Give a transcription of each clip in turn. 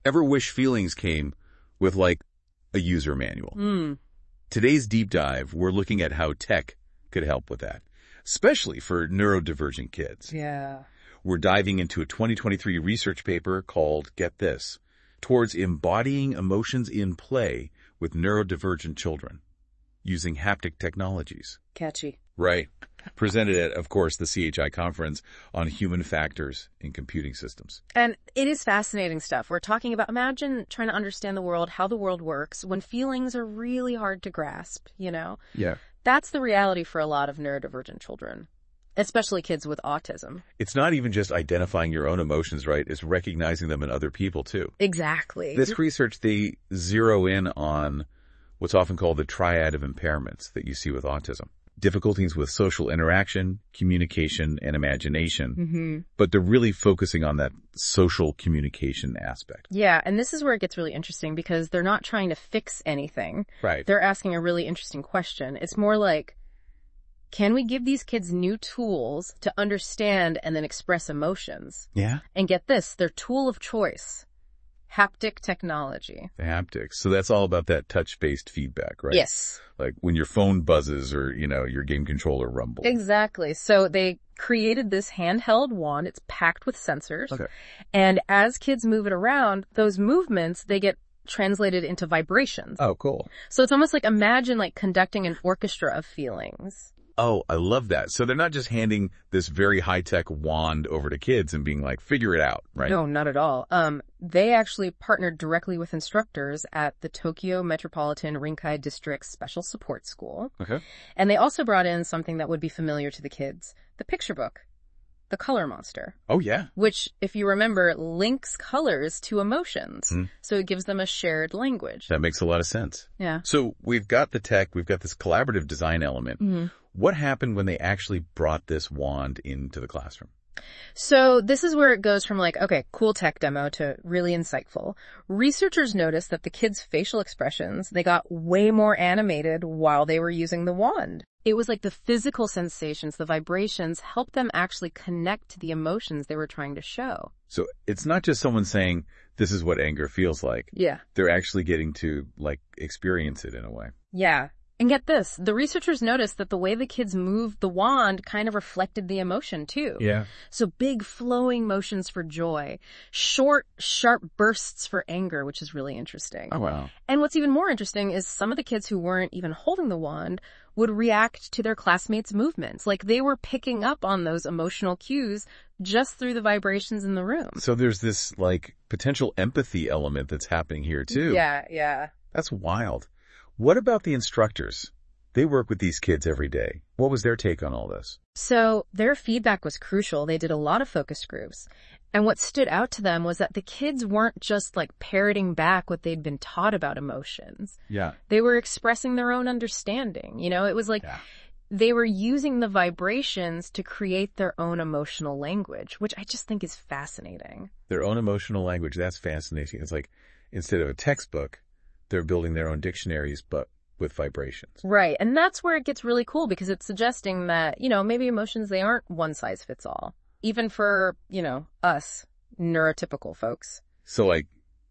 Ever wish feelings came with, like, a user manual? Today's deep dive, we're looking at how tech could help with that, especially for neurodivergent kids. Yeah. We're diving into a 2023 research paper called, get this, Towards Embodying Emotions in Play with Neurodivergent Children, using haptic technologies. Catchy. Right. Presented at, of course, the CHI conference on human factors in computing systems. And it is fascinating stuff. We're talking about, imagine trying to understand the world, how the world works, when feelings are really hard to grasp, you know? Yeah. That's the reality for a lot of neurodivergent children, especially kids with autism. It's not even just identifying your own emotions, right? It's recognizing them in other people, too. Exactly. This research, they zero in on what's often called the triad of impairments that you see with autism. Difficulties with social interaction, communication, and imagination. But they're really focusing on that social communication aspect. Yeah, and this is where it gets really interesting because they're not trying to fix anything. Right. They're asking a really interesting question. It's more like, can we give these kids new tools to understand and then express emotions? Yeah. And get this, their tool of choice, haptic technology. The haptics. So that's all about that touch-based feedback, right? Yes. Like when your phone buzzes or, you know, your game controller rumbles. Exactly. So they created this handheld wand. It's packed with sensors. Okay. And as kids move it around, those movements, they get translated into vibrations. Oh, cool. So it's almost like, imagine like conducting an orchestra of feelings. Oh, I love that. So they're not just handing this very high-tech wand over to kids and being like, figure it out, right? No, not at all. They actually partnered directly with instructors at the Tokyo Metropolitan Rinkai District Special Support School. Okay. And they also brought in something that would be familiar to the kids, the picture book, the color monster. Oh, yeah. Which, if you remember, links colors to emotions. So it gives them a shared language. That makes a lot of sense. Yeah. So we've got the tech, we've got this collaborative design element. What happened when they actually brought this wand into the classroom? So this is where it goes from like, okay, cool tech demo to really insightful. Researchers noticed that the kids' facial expressions, they got way more animated while they were using the wand. It was like the physical sensations, the vibrations helped them actually connect to the emotions they were trying to show. So it's not just someone saying, this is what anger feels like. Yeah. They're actually getting to, like, experience it in a way. Yeah. And get this, the researchers noticed that the way the kids moved the wand kind of reflected the emotion too. Yeah. So big flowing motions for joy, short, sharp bursts for anger, which is really interesting. Oh, wow. And what's even more interesting is some of the kids who weren't even holding the wand would react to their classmates' movements. Like they were picking up on those emotional cues just through the vibrations in the room. So there's this, like, potential empathy element that's happening here too. Yeah. That's wild. What about the instructors? They work with these kids every day. What was their take on all this? So their feedback was crucial. They did a lot of focus groups. And what stood out to them was that the kids weren't just like parroting back what they'd been taught about emotions. Yeah. They were expressing their own understanding. You know, it was like they were using the vibrations to create their own emotional language, which I just think is fascinating. Their own emotional language. That's fascinating. It's like instead of a textbook, they're building their own dictionaries, but with vibrations. Right. And that's where it gets really cool because it's suggesting that, you know, maybe emotions, they aren't one size fits all. Even for, you know, us neurotypical folks. So like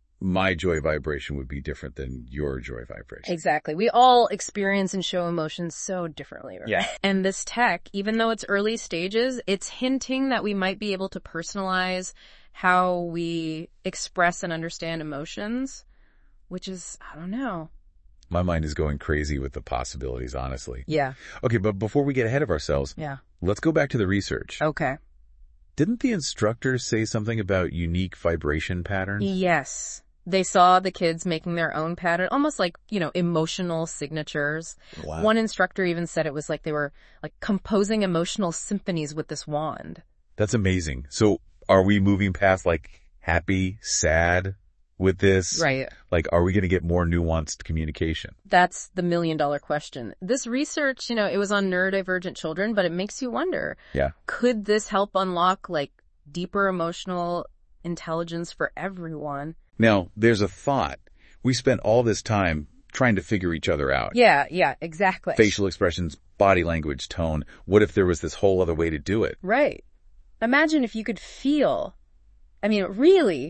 my joy vibration would be different than your joy vibration. Exactly. We all experience and show emotions so differently. Right? Yeah. And this tech, even though it's early stages, it's hinting that we might be able to personalize how we express and understand emotions. Which is, I don't know. My mind is going crazy with the possibilities, honestly. Yeah. Okay, but before we get ahead of ourselves, let's go back to the research. Okay. Didn't the instructors say something about unique vibration patterns? Yes. They saw the kids making their own pattern, almost like, you know, emotional signatures. Wow. One instructor even said it was like they were like composing emotional symphonies with this wand. That's amazing. So are we moving past like happy, sad with this? Right. Like, are we going to get more nuanced communication? That's the million-dollar question. This research, you know, it was on neurodivergent children, but it makes you wonder. Yeah. Could this help unlock like deeper emotional intelligence for everyone? Now, there's a thought. We spent all this time trying to figure each other out. Yeah, exactly. Facial expressions, body language, tone. What if there was this whole other way to do it? Right. Imagine if you could feel, I mean, really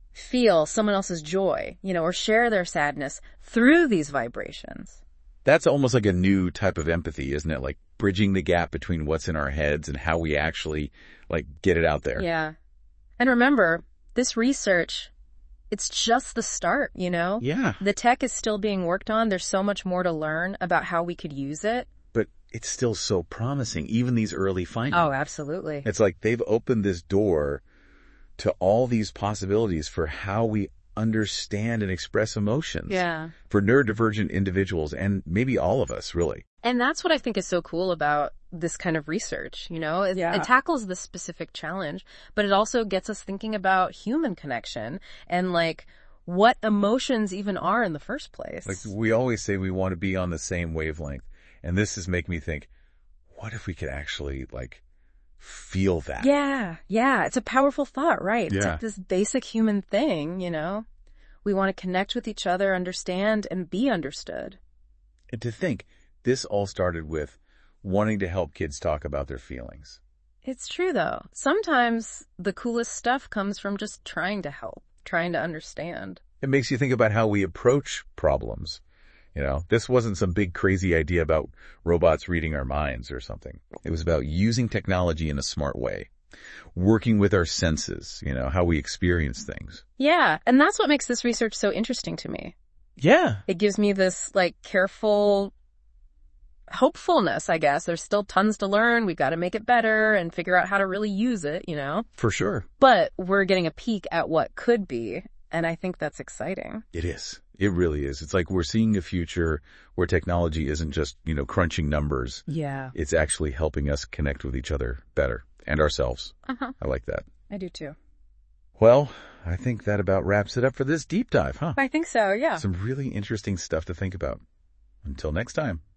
feel someone else's joy, or share their sadness through these vibrations. That's almost like a new type of empathy, isn't it? Like bridging the gap between what's in our heads and how we actually get it out there. Yeah. And remember, this research, it's just the start, Yeah. The tech is still being worked on. There's so much more to learn about how we could use it. But it's still so promising, even these early findings. Oh, absolutely. It's like they've opened this door to all these possibilities for how we understand and express emotions. Yeah. For neurodivergent individuals and maybe all of us, really. And that's what I think is so cool about this kind of research, It tackles this specific challenge, but it also gets us thinking about human connection and what emotions even are in the first place. Like we always say we want to be on the same wavelength. And this is making me think, what if we could actually feel that? Yeah. It's a powerful thought, right? Yeah. It's like this basic human thing, We want to connect with each other, understand, and be understood. And to think, this all started with wanting to help kids talk about their feelings. It's true, though. Sometimes the coolest stuff comes from just trying to help, trying to understand. It makes you think about how we approach problems. This wasn't some big crazy idea about robots reading our minds or something. It was about using technology in a smart way, working with our senses, how we experience things. Yeah, and that's what makes this research so interesting to me. Yeah. It gives me this, careful hopefulness, I guess. There's still tons to learn. We've got to make it better and figure out how to really use it, For sure. But we're getting a peek at what could be, and I think that's exciting. It is. It really is. It's like we're seeing a future where technology isn't just, crunching numbers. Yeah. It's actually helping us connect with each other better and ourselves. Uh-huh. I like that. I do too. Well, I think that about wraps it up for this deep dive, huh? I think so, yeah. Some really interesting stuff to think about. Until next time.